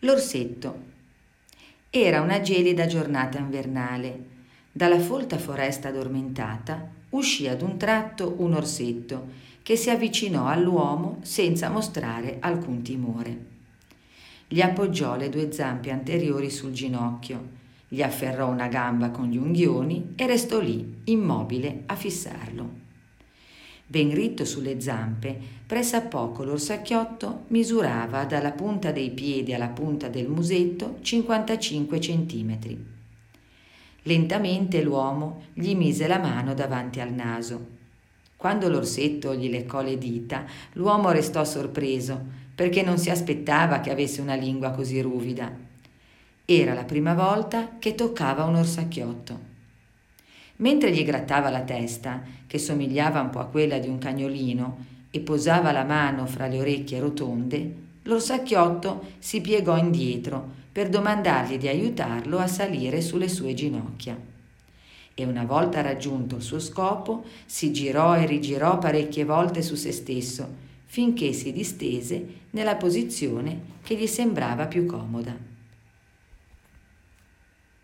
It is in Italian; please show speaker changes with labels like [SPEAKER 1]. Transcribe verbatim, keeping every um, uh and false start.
[SPEAKER 1] L'orsetto. Era una gelida giornata invernale. Dalla folta foresta addormentata uscì ad un tratto un orsetto che si avvicinò all'uomo senza mostrare alcun timore. Gli appoggiò le due zampe anteriori sul ginocchio, gli afferrò una gamba con gli unghioni e restò lì, immobile, a fissarlo. Ben ritto sulle zampe, pressappoco l'orsacchiotto misurava dalla punta dei piedi alla punta del musetto cinquantacinque centimetri. Lentamente l'uomo gli mise la mano davanti al naso. Quando l'orsetto gli leccò le dita, l'uomo restò sorpreso, perché non si aspettava che avesse una lingua così ruvida. Era la prima volta che toccava un orsacchiotto. Mentre gli grattava la testa, che somigliava un po' a quella di un cagnolino, e posava la mano fra le orecchie rotonde, l'orsacchiotto si piegò indietro per domandargli di aiutarlo a salire sulle sue ginocchia. E una volta raggiunto il suo scopo, si girò e rigirò parecchie volte su se stesso, finché si distese nella posizione che gli sembrava più comoda.